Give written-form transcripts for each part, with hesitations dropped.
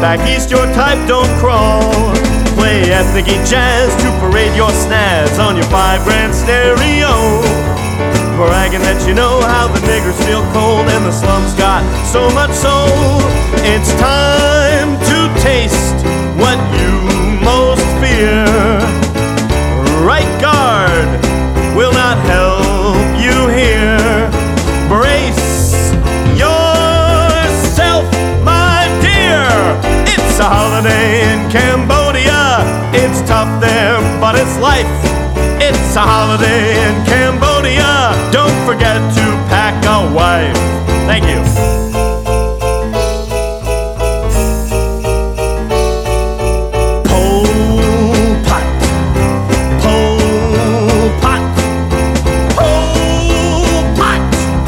Back east your type don't crawl. Play ethnic jazz to parade your snaz on your 5 grand stereo. Bragging that you know how the niggers feel cold and the slums got so much soul. It's time to taste what you most fear. Right guard will not help you here. Brace yourself, my dear. It's a holiday in Cambodia. It's tough there, but it's life. It's a holiday in Cambodia. Don't forget to pack a wife. Thank you. Pol Pot, Pol Pot, Pol Pot,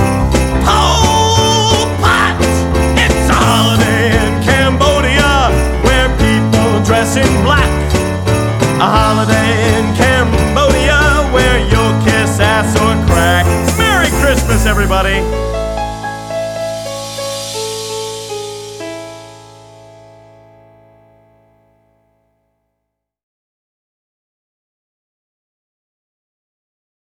Pol Pot. It's a holiday in Cambodia where people dress in black. A holiday in Cambodia where you'll kiss ass or crack. Merry Christmas, everybody!